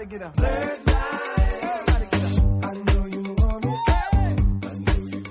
Everybody get up. Blurred lines. Everybody get up. I know you want it. I know you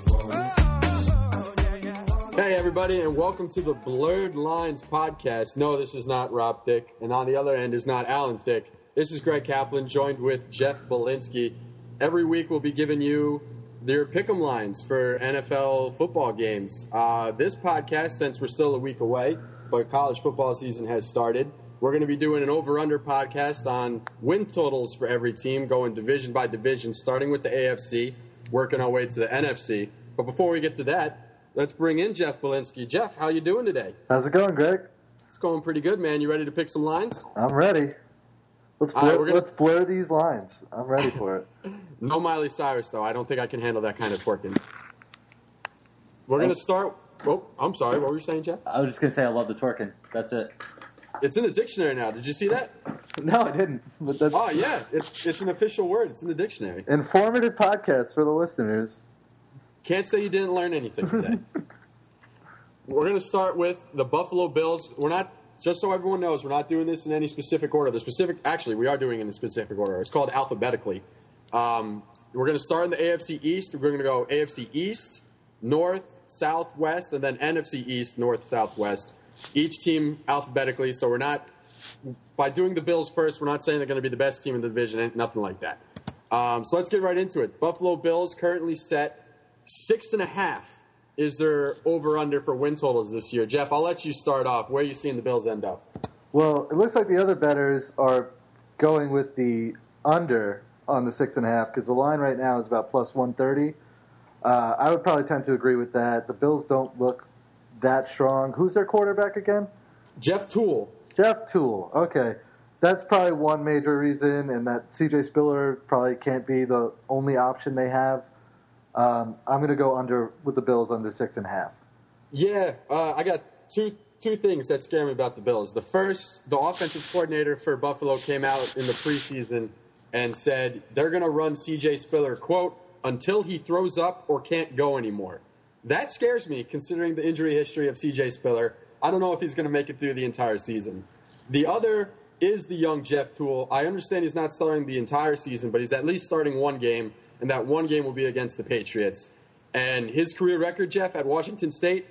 want it. Hey, everybody, and welcome to the Blurred Lines podcast. No, this is not Rob Thicke, and on the other end is not Alan Thicke. This is Greg Kaplan, joined with Jeff Belinsky. Every week we'll be giving you their pick'em lines for NFL football games. This podcast, since we're still a week away, but college football season has started, we're going to be doing an over-under podcast on win totals for every team, going division by division, starting with the AFC, working our way to the NFC. But before we get to that, let's bring in Jeff Belinsky. Jeff, how you doing today? How's it going, Greg? It's going pretty good, man. You ready to pick some lines? I'm ready. Let's blur these lines. I'm ready for it. No Miley Cyrus, though. I don't think I can handle that kind of twerking. We're going to start... Oh, I'm sorry. What were you saying, Jeff? I was just going to say I love the twerking. That's it. It's in the dictionary now. Did you see that? No, I didn't. But that's Oh, yeah. It's an official word. It's in the dictionary. informative podcast for the listeners. Can't say you didn't learn anything today. We're going to start with the Buffalo Bills. We're not... Just so everyone knows, we're not doing this in any specific order. Actually, we are doing it in a specific order. It's called alphabetically. We're going to start in the AFC East. We're going to go AFC East, North, South, West, and then NFC East, North, South, West. Each team alphabetically. So we're not, by doing the Bills first, we're not saying they're going to be the best team in the division, nothing like that. So let's get right into it. Buffalo Bills currently set 6.5. Is there over-under for win totals this year? Jeff, I'll let you start off. Where are you seeing the Bills end up? Well, it looks like the other bettors are going with the under on the 6.5 because the line right now is about plus 130. I would probably tend to agree with that. The Bills don't look that strong. Who's their quarterback again? Jeff Tuel. Jeff Tuel. Okay. That's probably one major reason, and that C.J. Spiller probably can't be the only option they have. I'm going to go under with the Bills under 6.5. Yeah, I got two things that scare me about the Bills. The first, the offensive coordinator for Buffalo came out in the preseason and said they're going to run C.J. Spiller, quote, until he throws up or can't go anymore. That scares me, considering the injury history of C.J. Spiller. I don't know if he's going to make it through the entire season. The other is the young Jeff Tuel. I understand he's not starting the entire season, but he's at least starting one game, and that one game will be against the Patriots. And his career record, Jeff, at Washington State,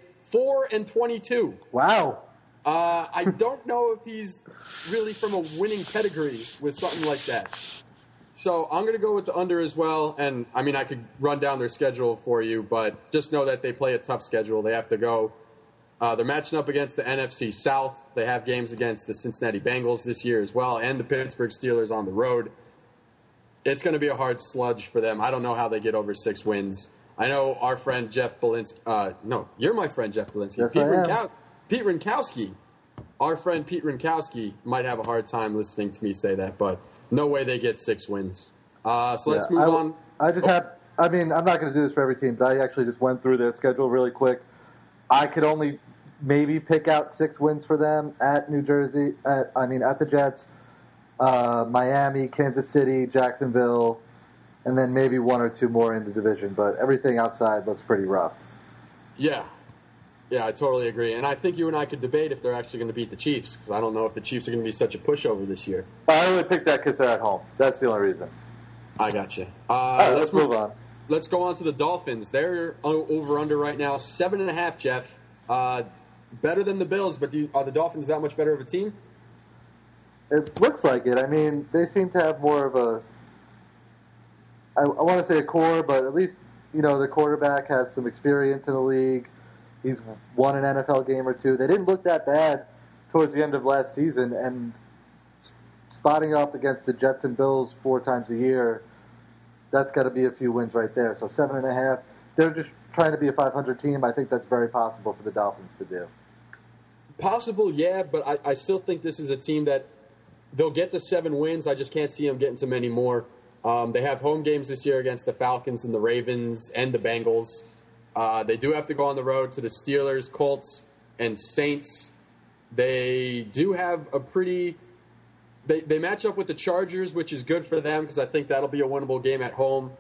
4-22. Wow. I don't know if he's really from a winning pedigree with something like that. So I'm going to go with the under as well. And, I mean, I could run down their schedule for you, but just know that they play a tough schedule. They have to go. They're matching up against the NFC South. They have games against the Cincinnati Bengals this year as well, and the Pittsburgh Steelers on the road. It's going to be a hard sludge for them. I don't know how they get over 6 wins. I know our friend Jeff Belinsky. No, you're my friend Jeff Belinsky. Yes, Pete Rinkowski. Our friend Pete Rinkowski might have a hard time listening to me say that, but no way they get 6 wins. So let's move on. I'm not going to do this for every team, but I actually just went through their schedule really quick. I could only maybe pick out 6 wins for them at New Jersey. At the Jets. Miami, Kansas City, Jacksonville, and then maybe 1 or 2 more in the division. But everything outside looks pretty rough. Yeah, I totally agree. And I think you and I could debate if they're actually going to beat the Chiefs, because I don't know if the Chiefs are going to be such a pushover this year. I only picked that because they're at home. That's the only reason. I got you. All right, let's move on. Let's go on to the Dolphins. They're over-under right now, 7.5, Jeff. Better than the Bills, but are the Dolphins that much better of a team? It looks like it. I mean, they seem to have more of a, I want to say a core, but at least, the quarterback has some experience in the league. He's won an NFL game or 2. They didn't look that bad towards the end of last season, and spotting up against the Jets and Bills 4 times a year, that's got to be a few wins right there. So 7.5. They're just trying to be a 500 team. I think that's very possible for the Dolphins to do. Possible, yeah, but I still think this is a team that they'll get to 7 wins. I just can't see them getting to many more. They have home games this year against the Falcons and the Ravens and the Bengals. They do have to go on the road to the Steelers, Colts, and Saints. They do have a pretty... They match up with the Chargers, which is good for them because I think that'll be a winnable game at home.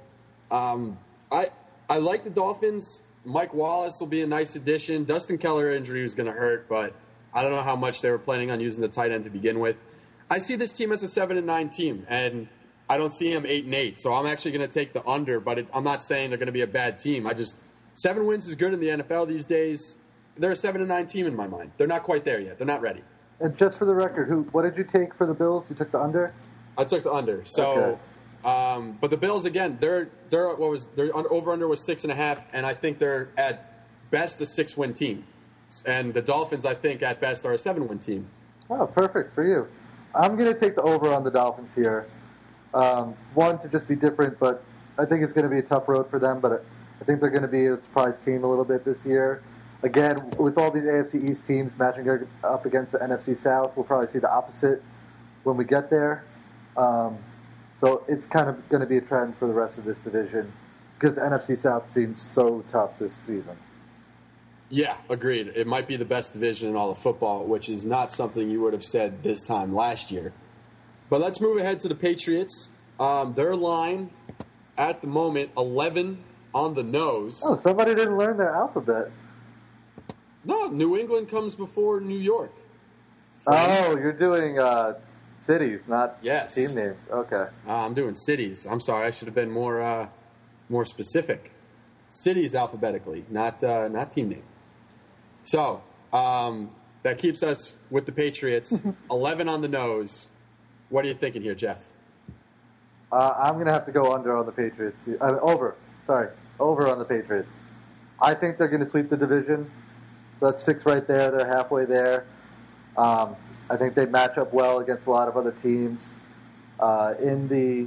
I like the Dolphins. Mike Wallace will be a nice addition. Dustin Keller injury is going to hurt, but I don't know how much they were planning on using the tight end to begin with. I see this team as a 7-9 team, and I don't see them 8-8. So I'm actually going to take the under, but I'm not saying they're going to be a bad team. 7 wins is good in the NFL these days. They're a 7-9 team in my mind. They're not quite there yet. They're not ready. And just for the record, what did you take for the Bills? You took the under? I took the under. So, Okay. But the Bills again, their over under was 6.5, and I think they're at best a 6-win team. And the Dolphins, I think, at best are a 7-win team. Oh, perfect for you. I'm going to take the over on the Dolphins here. One, to just be different, but I think it's going to be a tough road for them, but I think they're going to be a surprise team a little bit this year. Again, with all these AFC East teams matching up against the NFC South, we'll probably see the opposite when we get there. So it's kind of going to be a trend for the rest of this division because NFC South seems so tough this season. Yeah, agreed. It might be the best division in all of football, which is not something you would have said this time last year. But let's move ahead to the Patriots. Their line at the moment, 11 on the nose. Oh, somebody didn't learn their alphabet. No, New England comes before New York. Oh, you're doing cities, not Yes. team names. Okay. I'm doing cities. I'm sorry, I should have been more specific. Cities alphabetically, not team name. So that keeps us with the Patriots. 11 on the nose. What are you thinking here, Jeff? I'm going to have to go under on the Patriots. Over on the Patriots. I think they're going to sweep the division. So that's 6 right there. They're halfway there. I think they match up well against a lot of other teams. In the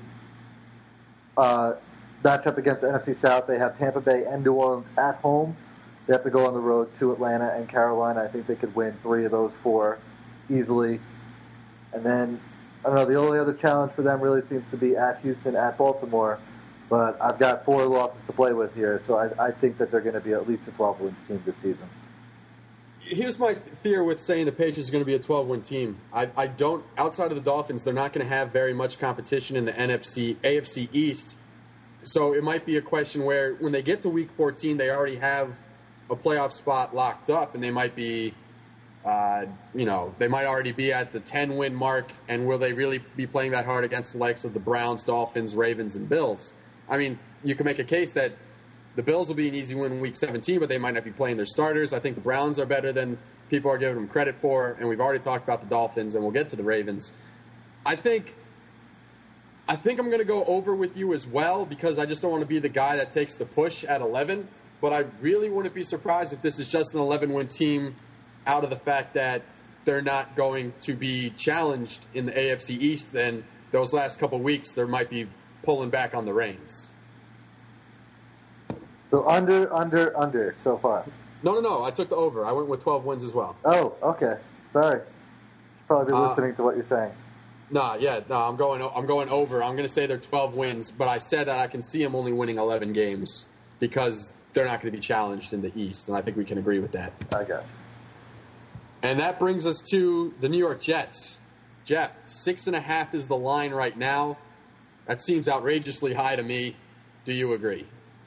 matchup against the NFC South, they have Tampa Bay and New Orleans at home. They have to go on the road to Atlanta and Carolina. I think they could win 3 of those 4 easily. And then, I don't know, the only other challenge for them really seems to be at Houston, at Baltimore. But I've got 4 losses to play with here, so I think that they're going to be at least a 12-win team this season. Here's my fear with saying the Patriots are going to be a 12-win team. I don't, outside of the Dolphins, they're not going to have very much competition in the AFC East. So it might be a question where when they get to Week 14, they already have a playoff spot locked up, and they might be, they might already be at the 10-win mark, and will they really be playing that hard against the likes of the Browns, Dolphins, Ravens, and Bills? I mean, you can make a case that the Bills will be an easy win in Week 17, but they might not be playing their starters. I think the Browns are better than people are giving them credit for, and we've already talked about the Dolphins, and we'll get to the Ravens. I think I'm going to go over with you as well because I just don't want to be the guy that takes the push at 11, but I really wouldn't be surprised if this is just an 11-win team out of the fact that they're not going to be challenged in the AFC East. Then those last couple weeks, there might be pulling back on the reins. So under so far. No. I took the over. I went with 12 wins as well. Oh, okay. Sorry. Should probably be listening to what you're saying. I'm going over. I'm going to say they're 12 wins, but I said that I can see them only winning 11 games because they're not going to be challenged in the East, and I think we can agree with that. I got it. And that brings us to the New York Jets. Jeff, 6.5 is the line right now. That seems outrageously high to me. Do you agree?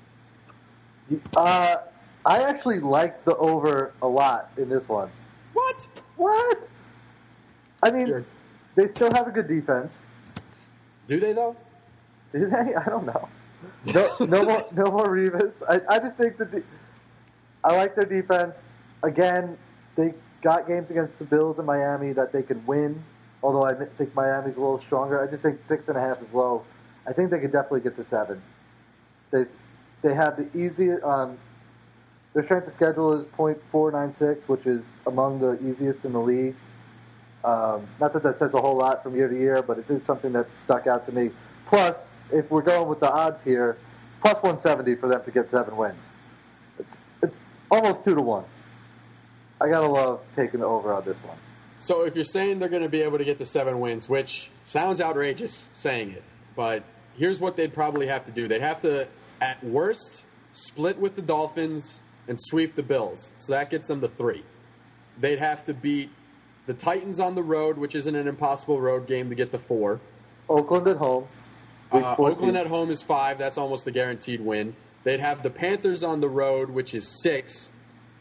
I actually like the over a lot in this one. What? I mean, they still have a good defense. Do they, though? Do they? I don't know. No more Revis. I just think I like their defense. Again, they got games against the Bills and Miami that they could win, although I think Miami's a little stronger. I just think 6.5 is low. I think they could definitely get to 7. They have the easiest. Their strength of schedule is .496, which is among the easiest in the league. Not that says a whole lot from year to year, but it is something that stuck out to me. Plus, if we're going with the odds here, it's plus 170 for them to get 7 wins. It's almost 2-1. I gotta love taking the over on this one. So if you're saying they're going to be able to get to 7 wins, which sounds outrageous saying it, but here's what they'd probably have to do. They'd have to, at worst, split with the Dolphins and sweep the Bills. So that gets them to 3. They'd have to beat the Titans on the road, which isn't an impossible road game to get to 4. Oakland at home. Week 14. Oakland at home is 5. That's almost a guaranteed win. They'd have the Panthers on the road, which is 6.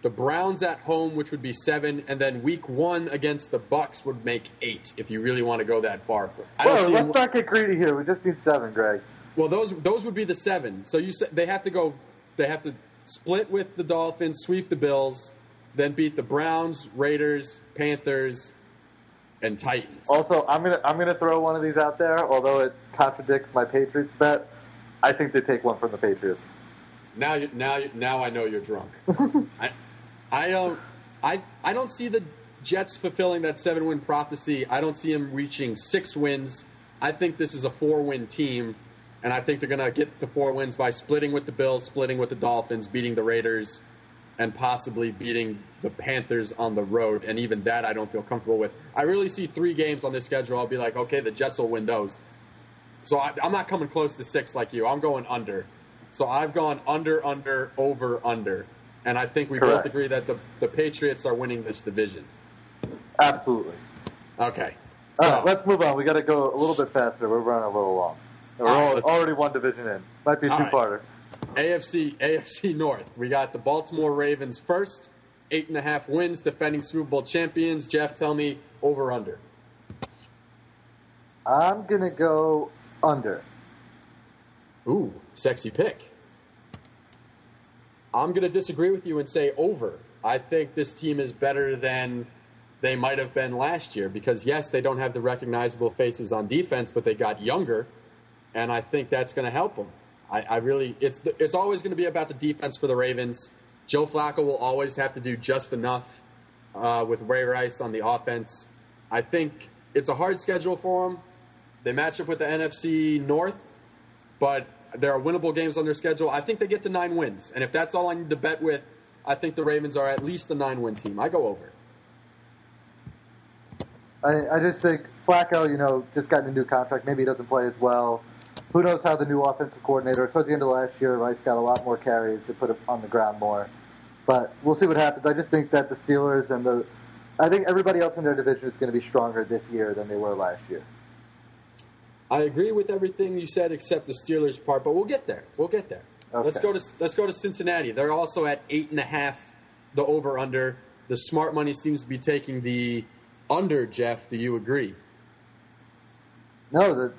the Browns at home, which would be 7, and then Week 1 against the Bucks would make 8. If you really want to go that far, Well, let's not get greedy here. We just need 7, Greg. Well, those would be the 7. So you said they have to split with the Dolphins, sweep the Bills, then beat the Browns, Raiders, Panthers, and Titans. Also, I'm gonna throw one of these out there, although it contradicts my Patriots bet. I think they take one from the Patriots. Now I know you're drunk. I don't see the Jets fulfilling that 7-win prophecy. I don't see them reaching 6 wins. I think this is a 4-win team, and I think they're going to get to 4 wins by splitting with the Bills, splitting with the Dolphins, beating the Raiders, and possibly beating the Panthers on the road. And even that I don't feel comfortable with. I really see 3 games on this schedule. I'll be like, okay, the Jets will win those. So I'm not coming close to 6 like you. I'm going under. So I've gone under, over, under. And I think we Correct. both agree that the Patriots are winning this division. Absolutely. Okay. All So, right, let's move on. We got to go a little bit faster. We're running a little long. And we're All right, let's- already one division in. Might be a All right. two-parter. AFC North. We got the Baltimore Ravens first. 8.5 wins, defending Super Bowl champions. Jeff, tell me over, under. I'm gonna go under. Ooh, sexy pick. I'm going to disagree with you and say over. I think this team is better than they might have been last year because, yes, they don't have the recognizable faces on defense, but they got younger, and I think that's going to help them. I really – it's always going to be about the defense for the Ravens. Joe Flacco will always have to do just enough with Ray Rice on the offense. I think it's a hard schedule for them. They match up with the NFC North, but there are winnable games on their schedule. I think they get to 9 wins. And if that's all I need to bet with, I think the Ravens are at least a 9-win team. I go over. I just think Flacco, just got a new contract. Maybe he doesn't play as well. Who knows how the new offensive coordinator, towards the end of last year, Rice got a lot more carries to put him on the ground more. But we'll see what happens. I just think that the Steelers and I think everybody else in their division is going to be stronger this year than they were last year. I agree with everything you said except the Steelers part, but we'll get there. Okay. Let's go to Cincinnati. They're also at 8.5, the over-under. The smart money seems to be taking the under, Jeff. Do you agree? No,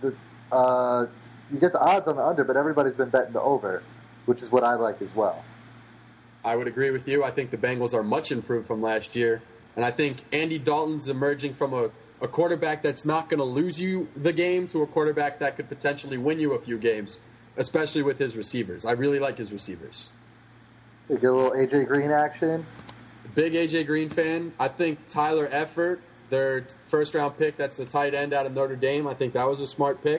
you get the odds on the under, but everybody's been betting the over, which is what I like as well. I would agree with you. I think the Bengals are much improved from last year. And I think Andy Dalton's emerging from a quarterback that's not going to lose you the game to a quarterback that could potentially win you a few games, especially with his receivers. I really like his receivers. You get a little A.J. Green action. Big A.J. Green fan. I think Tyler Eifert, their first-round pick, that's the tight end out of Notre Dame. I think that was a smart pick.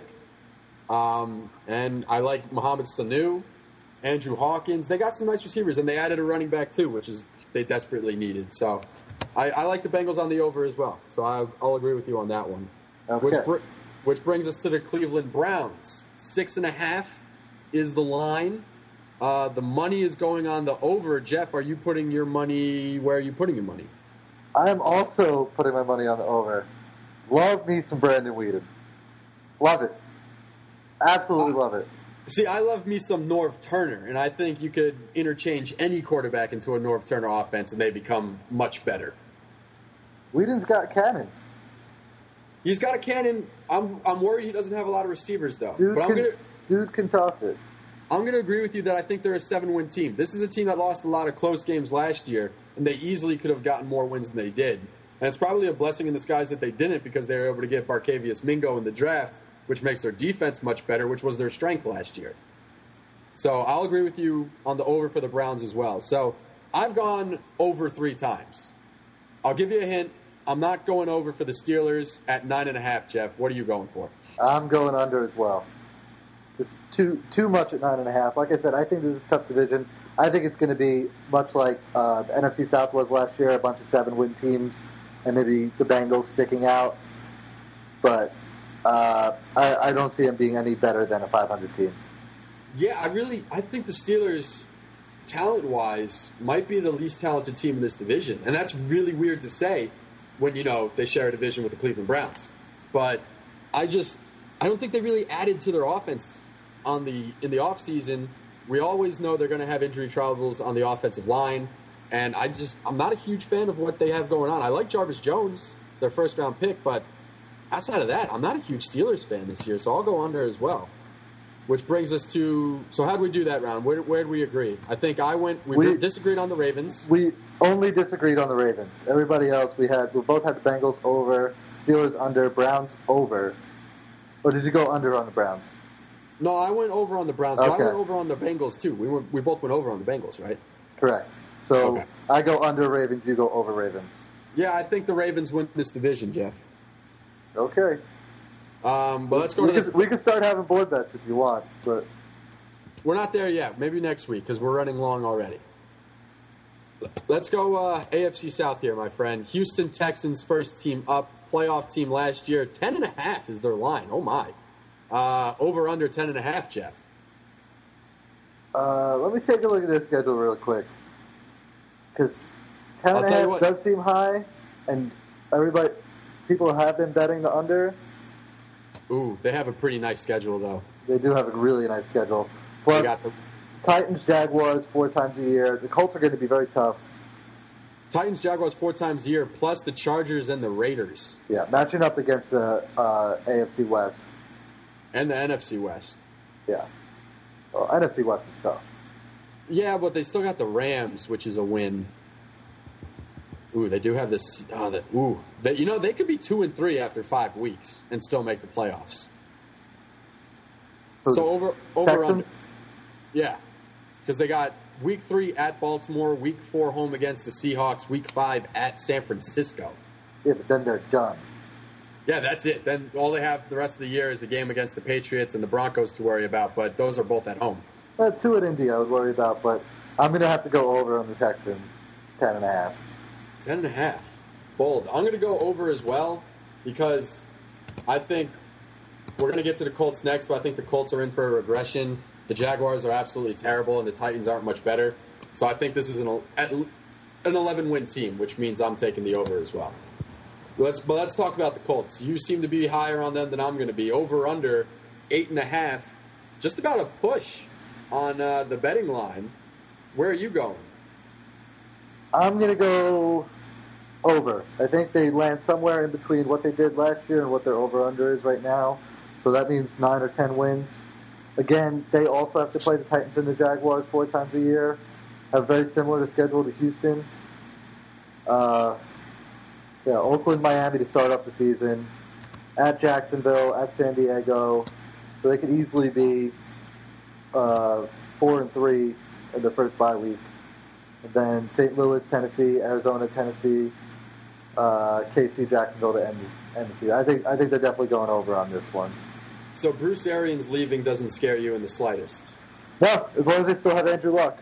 And I like Mohamed Sanu, Andrew Hawkins. They got some nice receivers, and they added a running back too, which is they desperately needed. So I like the Bengals on the over as well. So I'll agree with you on that one. Okay. Which brings us to the Cleveland Browns. 6.5 is the line. The money is going on the over. Jeff, are you putting your money? Where are you putting your money? I am also putting my money on the over. Love me some Brandon Whedon. Love it. Absolutely love it. See, I love me some Norv Turner, and I think you could interchange any quarterback into a Norv Turner offense, and they become much better. Whedon's got cannon. He's got a cannon. I'm worried he doesn't have a lot of receivers, though. Dude can toss it. I'm going to agree with you that I think they're a 7-win team. This is a team that lost a lot of close games last year, and they easily could have gotten more wins than they did. And it's probably a blessing in disguise that they didn't because they were able to get Barkevius Mingo in the draft, which makes their defense much better, which was their strength last year. So I'll agree with you on the over for the Browns as well. So I've gone over 3 times. I'll give you a hint. I'm not going over for the Steelers at 9.5, Jeff. What are you going for? I'm going under as well. It's too much at 9.5. Like I said, I think this is a tough division. I think it's going to be much like the NFC South was last year, a bunch of 7-win teams, and maybe the Bengals sticking out. But I don't see them being any better than a 500 team. Yeah, I think the Steelers, talent-wise, might be the least talented team in this division. And that's really weird to say when, they share a division with the Cleveland Browns. But I don't think they really added to their offense in the offseason. We always know they're going to have injury troubles on the offensive line. And I'm not a huge fan of what they have going on. I like Jarvis Jones, their first round pick, but outside of that, I'm not a huge Steelers fan this year, so I'll go under as well. Which brings us to, so how did we do that round? Where did we agree? I think we disagreed on the Ravens. We only disagreed on the Ravens. Everybody else, we both had the Bengals over, Steelers under, Browns over. Or did you go under on the Browns? No, I went over on the Browns, but Okay. I went over on the Bengals too. We both went over on the Bengals, right? Correct. So Okay. I go under Ravens, you go over Ravens. Yeah, I think the Ravens win this division, Jeff. Okay. But let's go to this. We can start having board bets if you want, but We're not there yet. Maybe next week because we're running long already. Let's go AFC South here, my friend. Houston Texans first team up, playoff team last year. 10.5 is their line. Oh my. Over under 10.5, Jeff. let me take a look at their schedule real quick. Because I'll tell you 10.5 what. does seem high, and people have been betting the under. Ooh, they have a pretty nice schedule though. They do have a really nice schedule. They Plus, got the Titans, Jaguars 4 times a year. The Colts are going to be very tough. Titans, Jaguars 4 times a year, plus the Chargers and the Raiders Yeah, matching up against the AFC West. and the NFC West. Yeah. Well, NFC West is tough. Yeah, but they still got the Rams, which is a win. Ooh, they do have this. They could be 2-3 after 5 weeks and still make the playoffs. So over Texans? under. Yeah, because they got week 3 at Baltimore, week 4 home against the Seahawks, week 5 at San Francisco. Yeah, but then they're done. Yeah, that's it. Then all they have the rest of the year is a game against the Patriots and the Broncos to worry about, but those are both at home. 2 at Indy I would worry about, but I'm going to have to go over on the Texans. 10.5. 10.5. Bold. I'm going to go over as well because I think we're going to get to the Colts next, but I think the Colts are in for a regression. The Jaguars are absolutely terrible, and the Titans aren't much better. So I think this is an 11-win team, which means I'm taking the over as well. But let's talk about the Colts. You seem to be higher on them than I'm going to be. Over under 8.5. Just about a push on the betting line. Where are you going? I'm going to go over. I think they land somewhere in between what they did last year and what their over-under is right now. So that means 9 or 10 wins. Again, they also have to play the Titans and the Jaguars 4 times a year. Have very similar to schedule to Houston. Oakland, Miami to start up the season. At Jacksonville, at San Diego. So they could easily be 4-3 in the first bye week. And then St. Louis, Tennessee, Arizona, Tennessee, KC, Jacksonville to end the season. I think they're definitely going over on this one. So Bruce Arians leaving doesn't scare you in the slightest. No, as long as they still have Andrew Luck.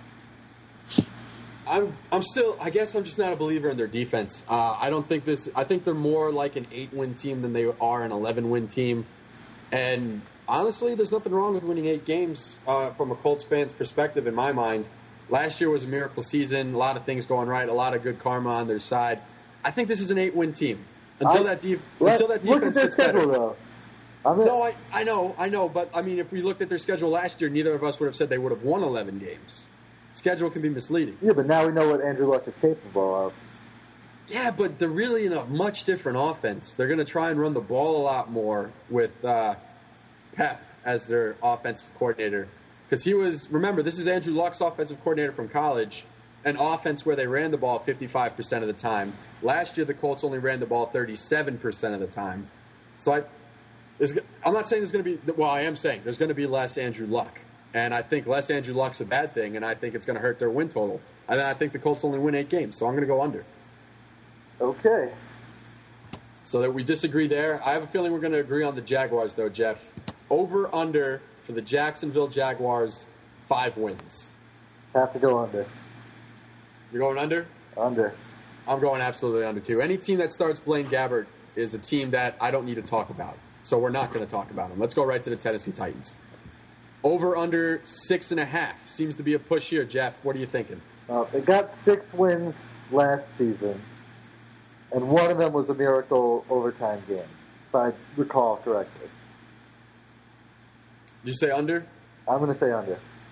I guess I'm just not a believer in their defense. I think they're more like an 8-win team than they are an 11-win team. And honestly, there's nothing wrong with winning 8 games from a Colts fan's perspective in my mind. Last year was a miracle season, a lot of things going right, a lot of good karma on their side. I think this is an 8-win team. Until that defense look at their gets better. schedule, though. No, I know, but I mean, if we looked at their schedule last year, neither of us would have said they would have won 11 games. Schedule can be misleading. Yeah, but now we know what Andrew Luck is capable of. Yeah, but they're really in a much different offense. They're going to try and run the ball a lot more with Pep as their offensive coordinator. Because remember, this is Andrew Luck's offensive coordinator from college, an offense where they ran the ball 55% of the time. Last year, the Colts only ran the ball 37% of the time. So I'm not saying there's going to be, well, I am saying there's going to be less Andrew Luck. And I think less Andrew Luck's a bad thing, and I think it's going to hurt their win total. And I think the Colts only win 8 games, so I'm going to go under. Okay. So that we disagree there. I have a feeling we're going to agree on the Jaguars, though, Jeff. Over, under for the Jacksonville Jaguars, 5 wins. Have to go under. You're going under? Under. I'm going absolutely under, too. Any team that starts Blaine Gabbert is a team that I don't need to talk about. So we're not going to talk about them. Let's go right to the Tennessee Titans. Over, under 6.5. Seems to be a push here, Jeff. What are you thinking? They got 6 wins last season, and one of them was a miracle overtime game, if I recall correctly. Did you say under? I'm going to say under.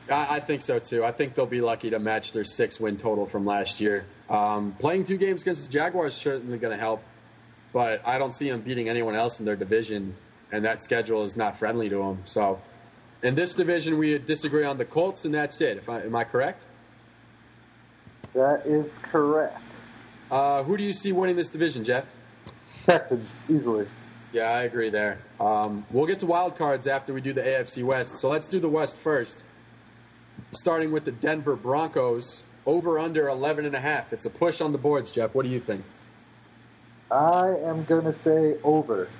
I think so too. I think they'll be lucky to match their 6-win total from last year. Playing 2 games against the Jaguars is certainly going to help, but I don't see them beating anyone else in their division, and that schedule is not friendly to them. So, in this division, we disagree on the Colts, and that's it. Am I correct? That is correct. Who do you see winning this division, Jeff? Texans, easily. Yeah, I agree there. We'll get to wild cards after we do the AFC West. So let's do the West first. Starting with the Denver Broncos, over under 11.5. It's a push on the boards, Jeff. What do you think? I am going to say over.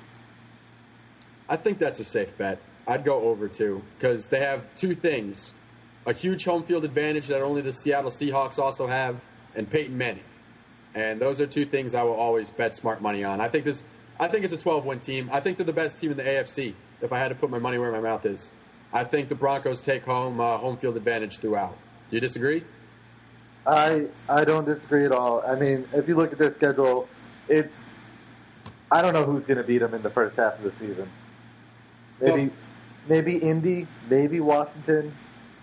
I think that's a safe bet. I'd go over too, because they have 2 things. A huge home field advantage that only the Seattle Seahawks also have, and Peyton Manning. And those are 2 things I will always bet smart money on. I think it's a 12-win team. I think they're the best team in the AFC, if I had to put my money where my mouth is. I think the Broncos take home field advantage throughout. Do you disagree? I don't disagree at all. I mean, if you look at their schedule, I don't know who's going to beat them in the first half of the season. Maybe Indy, maybe Washington,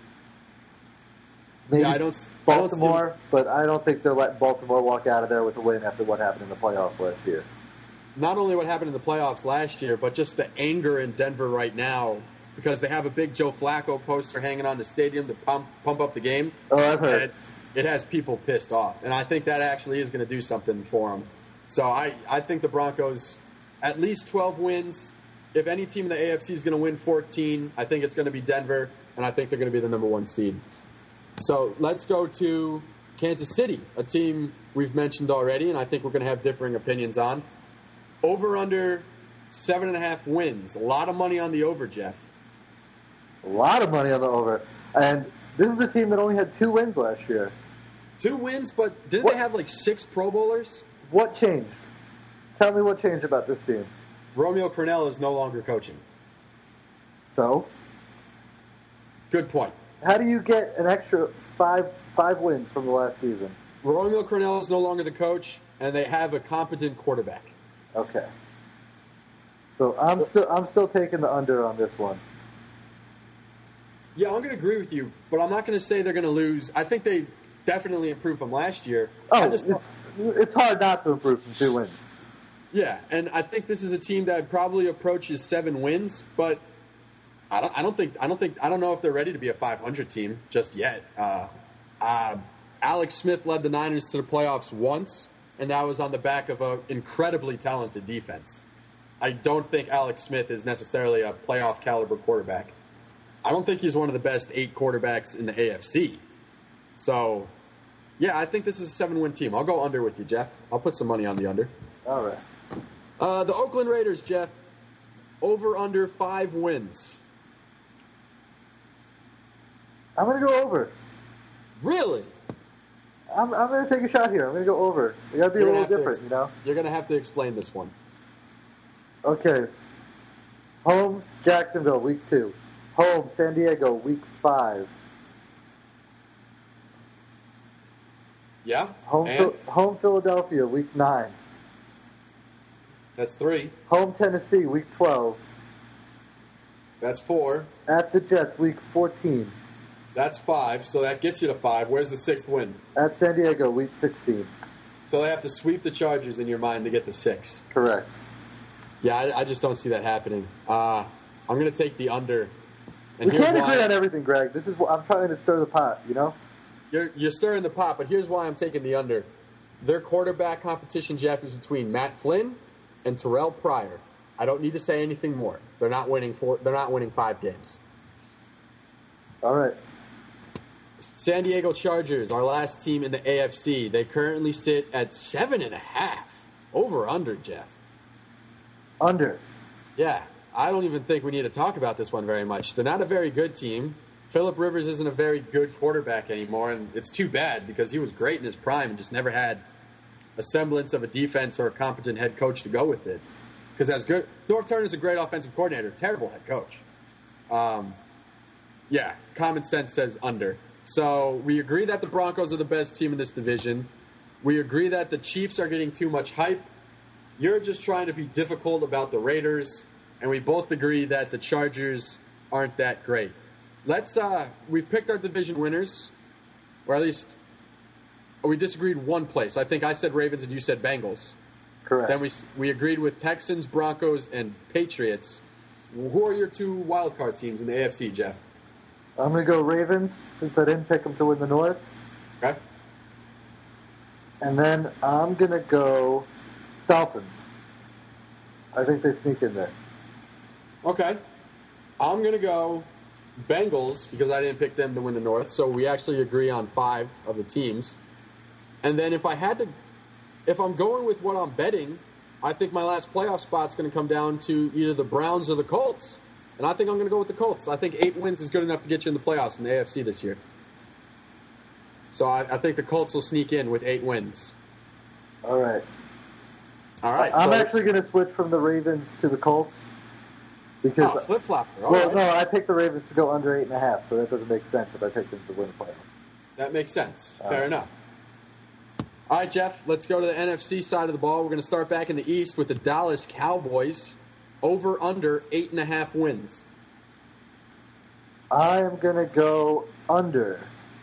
maybe Baltimore, but I don't think they're letting Baltimore walk out of there with a win after what happened in the playoffs last year. Not only what happened in the playoffs last year, but just the anger in Denver right now, because they have a big Joe Flacco poster hanging on the stadium to pump up the game. Oh, I've heard. It has people pissed off, and I think that actually is going to do something for them. So I think the Broncos, at least 12 wins. If any team in the AFC is going to win 14, I think it's going to be Denver, and I think they're going to be the number 1 seed. So let's go to Kansas City, a team we've mentioned already, and I think we're going to have differing opinions on. Over under 7.5 wins. A lot of money on the over, Jeff. A lot of money on the over. And this is a team that only had 2 wins last year. 2 wins, but didn't they have like 6 Pro Bowlers? What changed? Tell me what changed about this team. Romeo Crennel is no longer coaching. So? Good point. How do you get an extra five wins from the last season? Romeo Crennel is no longer the coach, and they have a competent quarterback. Okay. So I'm still taking the under on this one. Yeah, I'm going to agree with you, but I'm not going to say they're going to lose. I think they definitely improved from last year. It's hard not to improve from 2 wins. Yeah, and I think this is a team that probably approaches 7 wins, but I don't know if they're ready to be a 500 team just yet. Alex Smith led the Niners to the playoffs once, and that was on the back of an incredibly talented defense. I don't think Alex Smith is necessarily a playoff caliber quarterback. I don't think he's one of the best 8 quarterbacks in the AFC. So, yeah, I think this is a 7-win team. I'll go under with you, Jeff. I'll put some money on the under. All right. The Oakland Raiders, Jeff, over under 5 wins. I'm going to go over. Really? I'm going to take a shot here. I'm going to go over. We got to be a little different, you know? You're going to have to explain this one. Okay. Home, Jacksonville, week 2. Home, San Diego, week 5. Yeah? Home, Philadelphia, week 9. That's 3. Home, Tennessee, week 12. That's 4. At the Jets, week 14. That's 5, so that gets you to 5. Where's the 6th win? At San Diego, week 16. So they have to sweep the Chargers in your mind to get the 6. Correct. Yeah, I just don't see that happening. I'm going to take the under. And we can't agree on everything, Greg. This is what I'm trying to stir the pot, you know? You're stirring the pot, but here's why I'm taking the under. Their quarterback competition, Jeff, is between Matt Flynn and Terrell Pryor. I don't need to say anything more. They're not winning 5 games. All right. San Diego Chargers, our last team in the AFC. They currently sit at 7.5. Over under, Jeff. Under. Yeah, I don't even think we need to talk about this one very much. They're not a very good team. Phillip Rivers isn't a very good quarterback anymore, and it's too bad because he was great in his prime and just never had a semblance of a defense or a competent head coach to go with it. Because that's good. North Turner's a great offensive coordinator, terrible head coach. Yeah, common sense says under. So we agree that the Broncos are the best team in this division. We agree that the Chiefs are getting too much hype. You're just trying to be difficult about the Raiders, and we both agree that the Chargers aren't that great. let's we've picked our division winners, or at least we disagreed one place. I think I said Ravens and you said Bengals. Correct. Then we agreed with Texans, Broncos, and Patriots. Who are your two wild card teams in the AFC, Jeff? I'm going to go Ravens since I didn't pick them to win the North. Okay. And then I'm going to go Dolphins. I think they sneak in there. Okay. I'm going to go Bengals because I didn't pick them to win the North. So we actually agree on 5 of the teams. And then if I'm going with what I'm betting, I think my last playoff spot's going to come down to either the Browns or the Colts. And I think I'm going to go with the Colts. I think 8 wins is good enough to get you in the playoffs in the AFC this year. So I think the Colts will sneak in with 8 wins. All right. All right. I'm so, actually going to switch from the Ravens to the Colts. Because, flip-flopper. All well, right. no, I picked the Ravens to go under 8.5, so that doesn't make sense if I picked them to win the playoffs. That makes sense. Fair enough. All right, Jeff, let's go to the NFC side of the ball. We're going to start back in the East with the Dallas Cowboys. Over under 8.5 wins. I am going to go under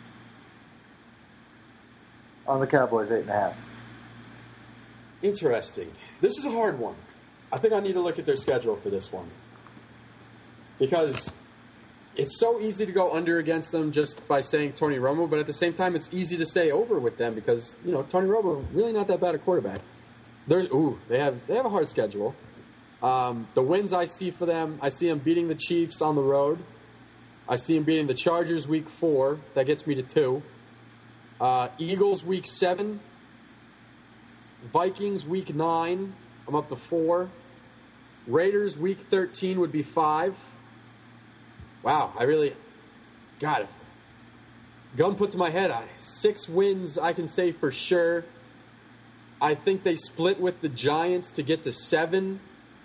on the Cowboys, 8.5. Interesting. This is a hard one. I think I need to look at their schedule for this one. Because it's so easy to go under against them just by saying Tony Romo, but at the same time, it's easy to say over with them because, Tony Romo, really not that bad a quarterback. They have a hard schedule. The wins I see for them, I see them beating the Chiefs on the road. I see them beating the Chargers week 4. That gets me to 2. Eagles week 7. Vikings week 9. I'm up to 4. Raiders week 13 would be 5. Wow, if gun put to my head, 6 wins I can say for sure. I think they split with the Giants to get to 7.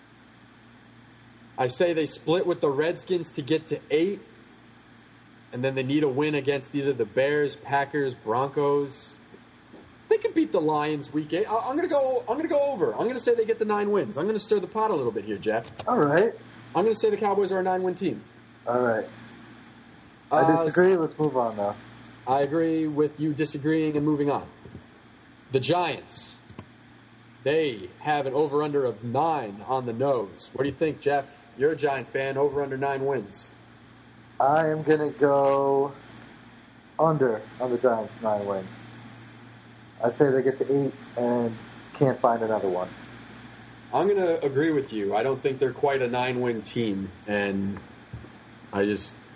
I say they split with the Redskins to get to 8. And then they need a win against either the Bears, Packers, Broncos. They could beat the Lions week 8. I'm gonna go over. I'm gonna say they get to 9 wins. I'm gonna stir the pot a little bit here, Jeff. All right. I'm gonna say the Cowboys are a 9-win team. All right. I disagree. Let's move on now. I agree with you disagreeing and moving on. The Giants. They have an over-under of 9 on the nose. What do you think, Jeff? You're a Giant fan. Over-under 9 wins. I am going to go under on the Giants' 9 wins. I'd say they get to 8 and can't find another one. I'm going to agree with you. I don't think they're quite a 9-win team. And I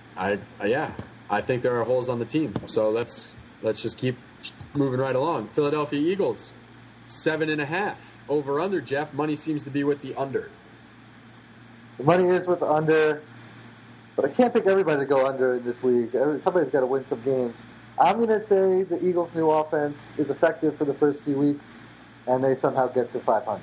think there are holes on the team. So let's just keep moving right along. Philadelphia Eagles, 7.5. Over-under, Jeff. Money seems to be with the under. The money is with the under, but I can't pick everybody to go under in this league. Somebody's got to win some games. I'm going to say the Eagles' new offense is effective for the first few weeks, and they somehow get to 500.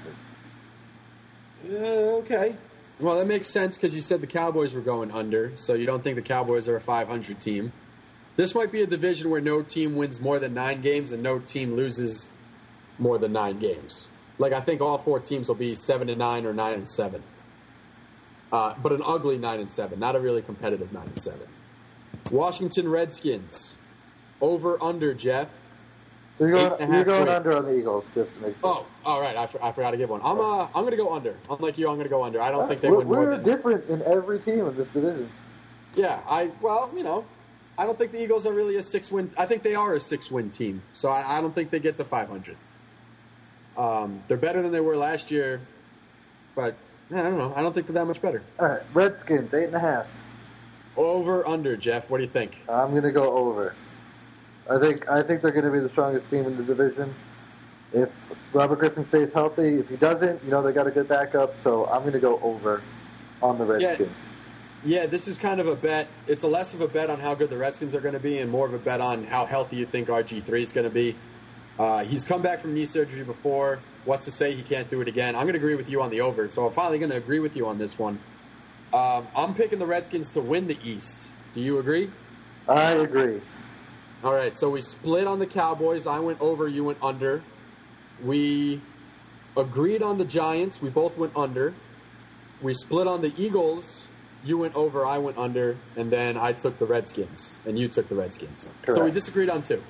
Okay. Well, that makes sense because you said the Cowboys were going under, so you don't think the Cowboys are a 500 team. This might be a division where no team wins more than 9 games and no team loses more than 9 games. Like, I think all 4 teams will be 7-9 or 9-7. But an ugly 9-7, not a really competitive 9-7. Washington Redskins, over under, Jeff. So you're going wins. under on the Eagles, just to make sure. Oh, all right. I forgot to give one. I'm going to go under. Unlike you, I'm going to go under. I don't think they win more We're than. different in every team in this division. Yeah, I don't think the Eagles are really a 6-win. I think they are a 6-win team. So I don't think they get to 500. They're better than they were last year, but I don't know. I don't think they're that much better. All right, Redskins, 8.5. Over, under, Jeff. What do you think? I'm going to go over. I think they're going to be the strongest team in the division. If Robert Griffin stays healthy, if he doesn't, they got a good backup. So I'm going to go over on the Redskins. Yeah, this is kind of a bet. It's a less of a bet on how good the Redskins are going to be and more of a bet on how healthy you think RG3 is going to be. He's come back from knee surgery before. What's to say he can't do it again? I'm going to agree with you on the over, so I'm finally going to agree with you on this one. I'm picking the Redskins to win the East. Do you agree? I agree. All right, so we split on the Cowboys. I went over, you went under. We agreed on the Giants. We both went under. We split on the Eagles. You went over, I went under, and then I took the Redskins, and you took the Redskins. Correct. So we disagreed on 2.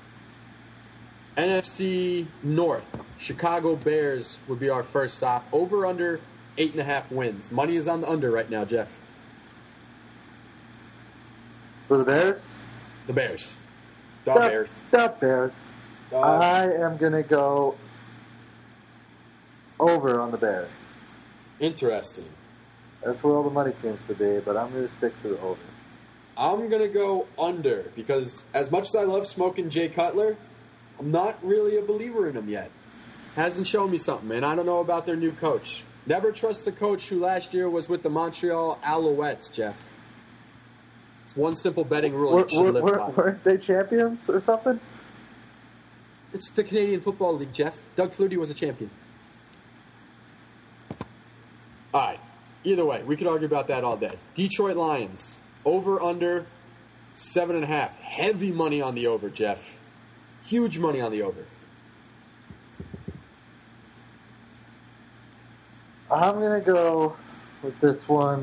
NFC North, Chicago Bears would be our first stop. Over under 8.5 wins. Money is on the under right now, Jeff. For the Bears? The Bears. The Bears. The Bears. I am going to go over on the Bears. Interesting. That's where all the money seems to be, but I'm going to stick to the over. I'm going to go under because as much as I love smoking Jay Cutler, I'm not really a believer in him yet. Hasn't shown me something, and I don't know about their new coach. Never trust a coach who last year was with the Montreal Alouettes, Jeff. It's one simple betting rule you should live by. Weren't they champions or something? It's the Canadian Football League, Jeff. Doug Flutie was a champion. All right. Either way, we could argue about that all day. Detroit Lions, over under 7.5. Heavy money on the over, Jeff. Huge money on the over. I'm going to go with this one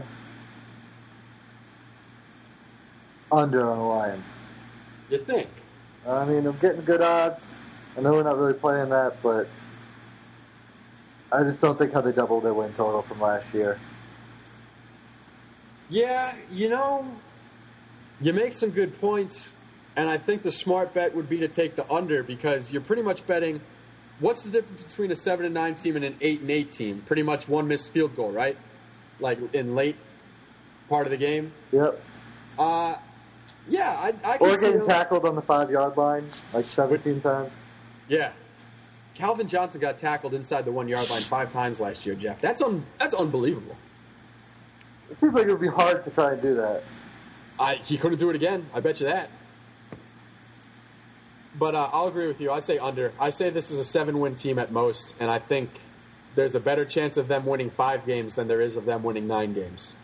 under on the Lions. You think? I mean, I'm getting good odds. I know we're not really playing that, but I just don't think how they doubled their win total from last year. Yeah, you make some good points, and I think the smart bet would be to take the under because you're pretty much betting what's the difference between a 7-9 team and an 8-8 team? Pretty much one missed field goal, right? Like in late part of the game. Yep. Yeah, I can Or see getting them. tackled on the 5-yard line like 17 times. Yeah. Calvin Johnson got tackled inside the 1-yard line 5 times last year, Jeff. That's unbelievable. It seems like it would be hard to try and do that. He couldn't do it again. I bet you that. But I'll agree with you. I say under. I say this is a 7-win team at most, and I think there's a better chance of them winning 5 games than there is of them winning 9 games.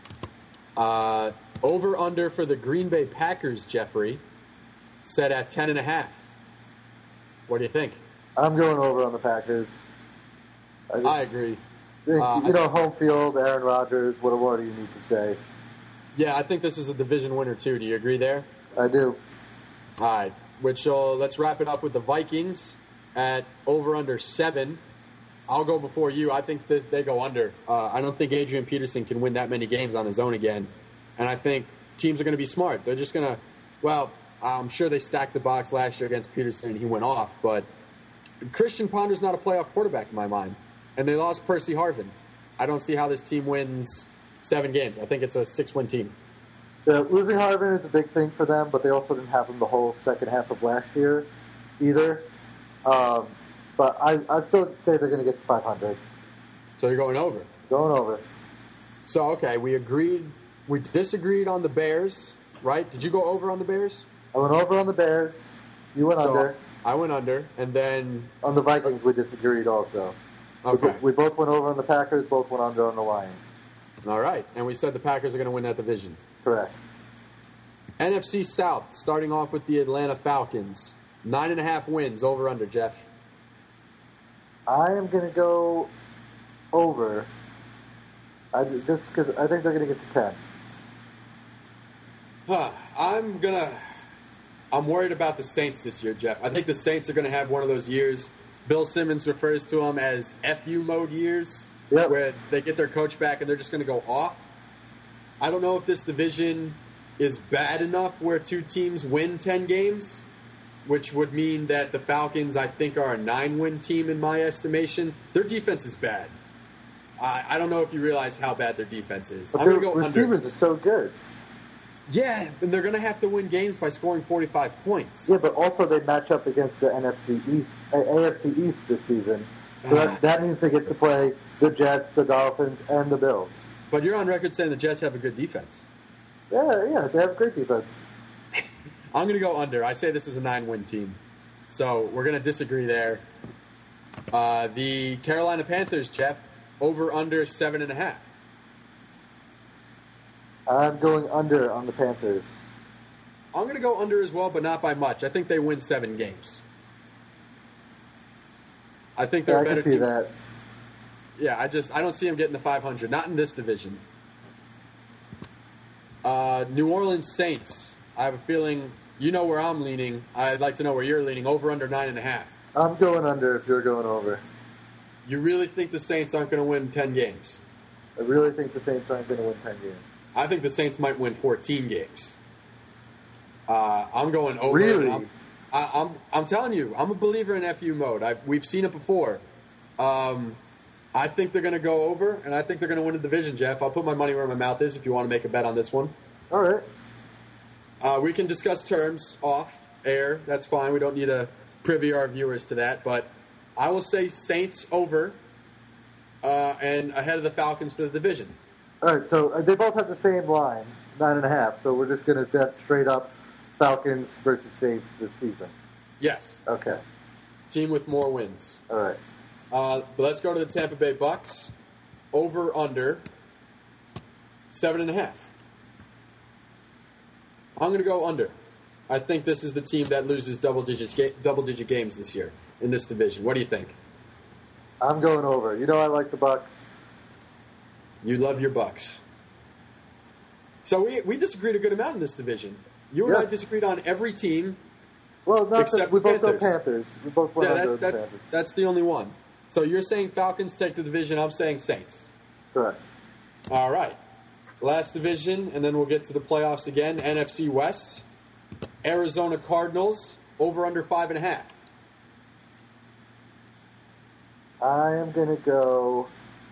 Over under for the Green Bay Packers, Jeffrey, set at 10.5. What do you think? I'm going over on the Packers. I agree. Think, home field, Aaron Rodgers, what more do you need to say? Yeah, I think this is a division winner too. Do you agree there? I do. All right. Let's wrap it up with the Vikings at over under 7. I'll go before you. I think they go under. I don't think Adrian Peterson can win that many games on his own again. And I think teams are going to be smart. They're just going to, I'm sure they stacked the box last year against Peterson and he went off. But Christian Ponder's not a playoff quarterback in my mind. And they lost Percy Harvin. I don't see how this team wins 7 games. I think it's a 6-win team. Yeah, losing Harvin is a big thing for them, but they also didn't have him the whole second half of last year either. But I'd still say they're going to get to 500. So you're going over. Going over. So, okay, we disagreed on the Bears, right? Did you go over on the Bears? I went over on the Bears. You went under. I went under, and then... On the Vikings, we disagreed also. Okay. We both went over on the Packers, both went under on the Lions. All right, and we said the Packers are going to win that division. Correct. NFC South, starting off with the Atlanta Falcons. 9.5 wins, over under, Jeff. I am going to go over. Just because I think they're going to get to 10. I'm worried about the Saints this year, Jeff. I think the Saints are going to have one of those years. Bill Simmons refers to them as FU mode years, Yep. where they get their coach back and they're just going to go off. I don't know if this division is bad enough where 2 teams win 10 games, which would mean that the Falcons, I think, are a 9-win team in my estimation. Their defense is bad. I don't know if you realize how bad their defense is. But I'm going to their go under. receivers are so good. Yeah, and they're going to have to win games by scoring 45 points. Yeah, but also they match up against the AFC East this season. So that means they get to play the Jets, the Dolphins, and the Bills. But you're on record saying the Jets have a good defense. Yeah, they have a great defense. I'm going to go under. I say this is a 9-win team. So we're going to disagree there. The Carolina Panthers, Jeff, over under 7.5. I'm going under on the Panthers. I'm going to go under as well, but not by much. I think they win 7 games. I think they're I a better can see team. that. Yeah, I don't see them getting to 500. Not in this division. New Orleans Saints. I have a feeling you know where I'm leaning. I'd like to know where you're leaning. Over under 9.5. I'm going under if you're going over. You really think the Saints aren't going to win 10 games? I really think the Saints aren't going to win 10 games. I think the Saints might win 14 games. I'm going over. Really? I'm telling you, I'm a believer in FU mode. We've seen it before. I think they're going to go over, and I think they're going to win the division, Jeff. I'll put my money where my mouth is if you want to make a bet on this one. All right. We can discuss terms off air. That's fine. We don't need to privy our viewers to that. But I will say Saints over and ahead of the Falcons for the division. All right, so they both have the same line, 9.5. So we're just going to bet straight up Falcons versus Saints this season. Yes. Okay. Team with more wins. All right. But let's go to the Tampa Bay Bucks. Over under 7.5. I'm going to go under. I think this is the team that loses double-digit games this year in this division. What do you think? I'm going over. You know I like the Bucks. You love your Bucks. So we disagreed a good amount in this division. You and I disagreed on every team. Well, not except we both Panthers. go Panthers. We both went under the Panthers. That's the only one. So you're saying Falcons take the division. I'm saying Saints. Correct. All right. Last division, and then we'll get to the playoffs again. NFC West. Arizona Cardinals, over under 5.5. I am going to go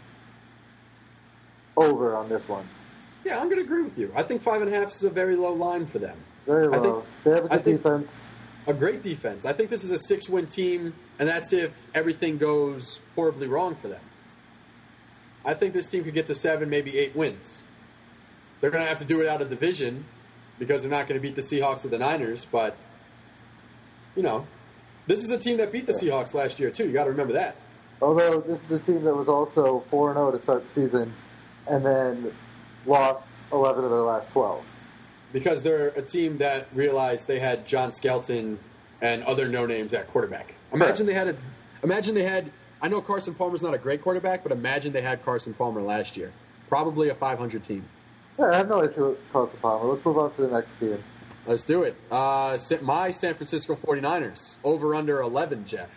over on this one. Yeah, I'm going to agree with you. I think 5.5 is a very low line for them. Very I low. think- They have a I good think- defense. A great defense. I think this is a 6-win team, and that's if everything goes horribly wrong for them. I think this team could get to 7, maybe 8 wins. They're going to have to do it out of division because they're not going to beat the Seahawks or the Niners, but, you know, this is a team that beat the Seahawks last year, too. You got to remember that. Although this is a team that was also 4-0 to start the season and then lost 11 of their last 12. Because they're a team that realized they had John Skelton and other no-names at quarterback. Imagine they had, I know Carson Palmer's not a great quarterback, but imagine they had Carson Palmer last year. Probably a 500 team. Yeah, I have no issue with Carson Palmer. Let's move on to the next team. Let's do it. My San Francisco 49ers, over under 11, Jeff.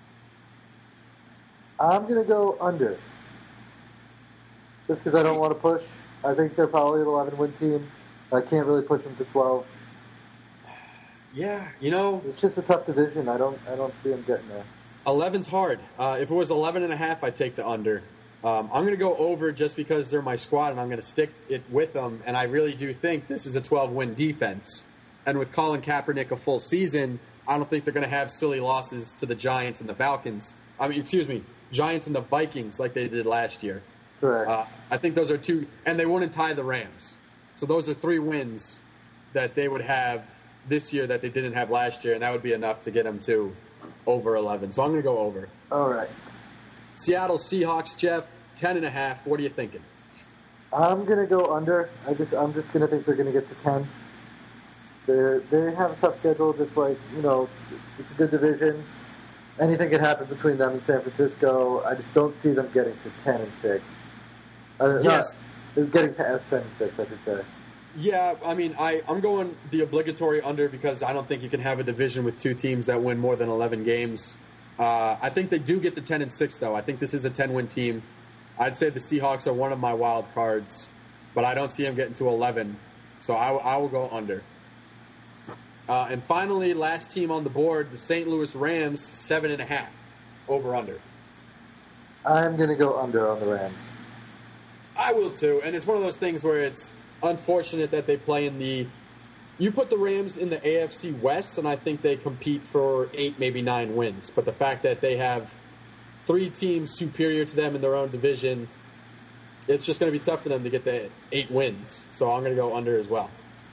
I'm going to go under. Just because I don't want to push. I think they're probably an 11-win team. I can't really push them to 12. Yeah, you know, It's just a tough division. I don't see them getting there. 11's hard. If it was 11.5, I'd take the under. I'm going to go over just because they're my squad, and I'm going to stick it with them. And I really do think this is a 12-win defense. And with Colin Kaepernick a full season, I don't think they're going to have silly losses to the Giants and the Falcons. Giants and the Vikings like they did last year. Correct. I think those are 2, and they wouldn't tie the Rams. So those are 3 wins that they would have this year that they didn't have last year, and that would be enough to get them to over 11. So I'm going to go over. All right. Seattle Seahawks, Jeff, 10.5. What are you thinking? I'm going to go under. I'm just going to think they're going to get to 10. They have a tough schedule, just like, it's a good division. Anything can happen between them and San Francisco. I just don't see them getting to 10 and 6. Yes. Getting past 10 and 6, I should say. Yeah, I mean, I'm going the obligatory under because I don't think you can have a division with 2 teams that win more than 11 games. I think they do get to 10 and 6, though. I think this is a 10-win team. I'd say the Seahawks are one of my wild cards, but I don't see them getting to 11, so I will go under. And finally, last team on the board, the St. Louis Rams, 7.5, over under. I'm going to go under on the Rams. I will too, and it's one of those things where it's unfortunate that they play in the. You put the Rams in the AFC West, and I think they compete for 8, maybe 9 wins. But the fact that they have 3 teams superior to them in their own division, it's just going to be tough for them to get the 8 wins. So I'm going to go under as well.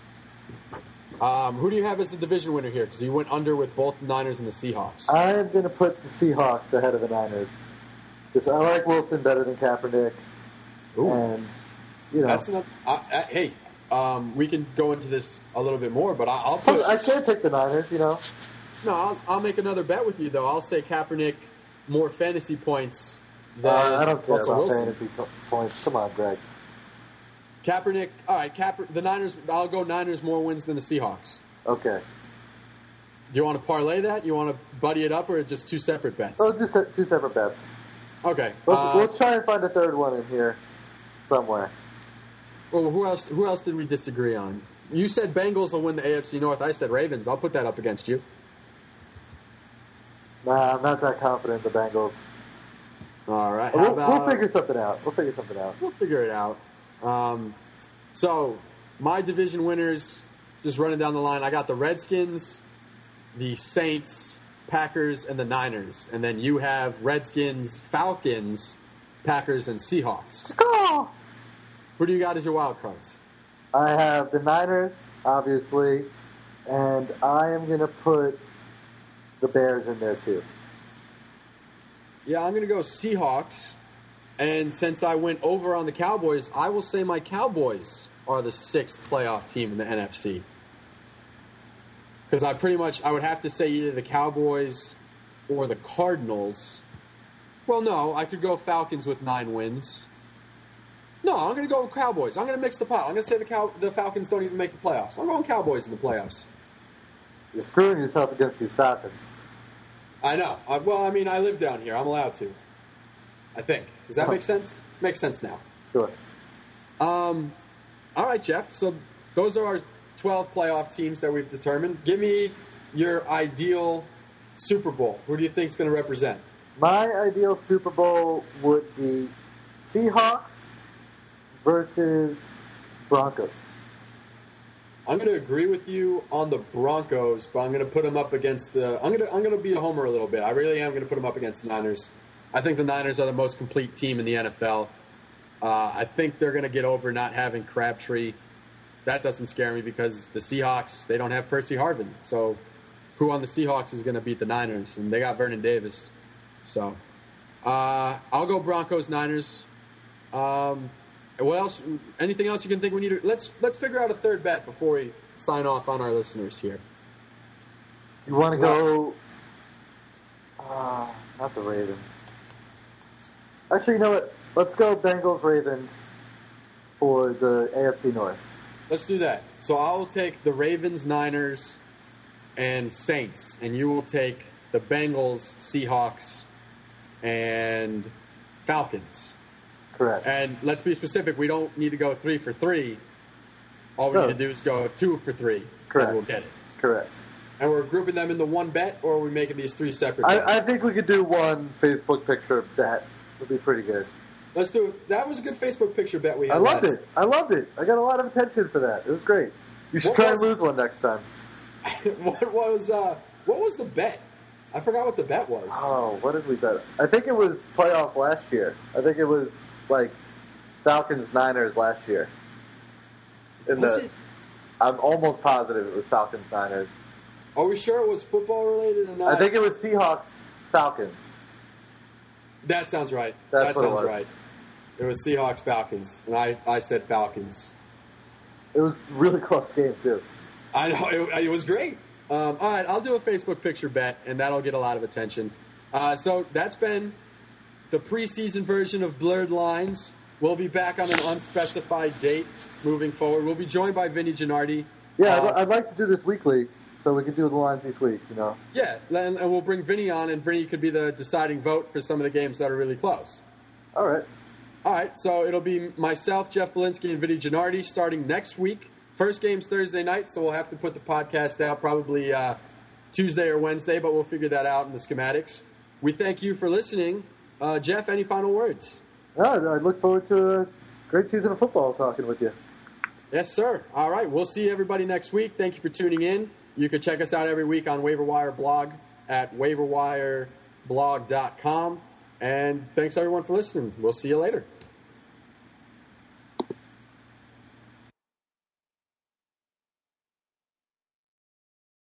Who do you have as the division winner here? Because you went under with both the Niners and the Seahawks. I am going to put the Seahawks ahead of the Niners. Because I like Wilson better than Kaepernick. Ooh. And, That's enough. Hey, we can go into this a little bit more, but I'll put. I can't pick the Niners, No, I'll make another bet with you though. I'll say Kaepernick more fantasy points than I don't care Russell about Wilson. fantasy points. Come on, Greg. Kaepernick. All right, the Niners. I'll go Niners more wins than the Seahawks. Okay. Do you want to parlay that? You want to buddy it up, or just two separate bets? Oh, just two separate bets. Okay. Let's try and find a third one in here somewhere. Well, who else? Who else did we disagree on? You said Bengals will win the AFC North. I said Ravens. I'll put that up against you. Nah, I'm not that confident in the Bengals. All right. We'll figure something out. We'll figure it out. So, my division winners, just running down the line, I got the Redskins, the Saints, Packers, and the Niners. And then you have Redskins, Falcons, Packers, and Seahawks. Oh. Who do you got as your wild cards? I have the Niners, obviously, and I am going to put the Bears in there too. Yeah, I'm going to go Seahawks. And since I went over on the Cowboys, I will say my Cowboys are the 6th playoff team in the NFC. Because I would have to say either the Cowboys or the Cardinals. Well, no, I could go Falcons with 9 wins. No, I'm going to go Cowboys. I'm going to mix the pot. I'm going to say the Falcons don't even make the playoffs. I'm going Cowboys in the playoffs. You're screwing yourself against these Falcons. I know. I live down here. I'm allowed to. I think. Does that make sense? Makes sense now. Sure. All right, Jeff. So those are our 12 playoff teams that we've determined. Give me your ideal Super Bowl. Who do you think is going to represent? My ideal Super Bowl would be Seahawks versus Broncos. I'm going to agree with you on the Broncos, but I'm going to put them up against I'm going to be a homer a little bit. I really am going to put them up against the Niners. I think the Niners are the most complete team in the NFL. I think they're going to get over not having Crabtree. That doesn't scare me because the Seahawks, they don't have Percy Harvin. So who on the Seahawks is going to beat the Niners? And they got Vernon Davis. So I'll go Broncos, Niners. What else? Anything else you can think we need to... Let's figure out a third bet before we sign off on our listeners here. You want to go... not the Ravens. Actually, you know what? Let's go Bengals-Ravens for the AFC North. Let's do that. So I will take the Ravens, Niners, and Saints. And you will take the Bengals, Seahawks, and Falcons. Correct. And let's be specific. We don't need to go 3 for 3. All we need to do is go 2 for 3. Correct. And we'll get it. Correct. And we're grouping them into one bet, or are we making these 3 separate bets? I think we could do one Facebook picture bet. Would be pretty good. Let's do it. That was a good Facebook picture bet we had. I loved it. I got a lot of attention for that. It was great. You should try and lose one next time. What was the bet? I forgot what the bet was. Oh, what did we bet? I think it was playoff last year. I think it was like Falcons-Niners last year. I'm almost positive it was Falcons-Niners. Are we sure it was football related or not? I think it was Seahawks-Falcons. That sounds right. That sounds right. It was Seahawks-Falcons, and I said Falcons. It was a really close game, too. I know. It was great. All right, I'll do a Facebook picture bet, and that'll get a lot of attention. So that's been the preseason version of Blurred Lines. We'll be back on an unspecified date moving forward. We'll be joined by Vinny Gennardi. Yeah, I'd like to do this weekly, so we can do the lines each week, you know. Yeah, and we'll bring Vinny on, and Vinny could be the deciding vote for some of the games that are really close. All right. All right, so it'll be myself, Jeff Belinsky, and Vinny Gennardi starting next week. First game's Thursday night, so we'll have to put the podcast out probably Tuesday or Wednesday, but we'll figure that out in the schematics. We thank you for listening. Jeff, any final words? I look forward to a great season of football talking with you. Yes, sir. All right, we'll see everybody next week. Thank you for tuning in. You can check us out every week on Waiver Wire blog at waiverwireblog.com. And thanks, everyone, for listening. We'll see you later.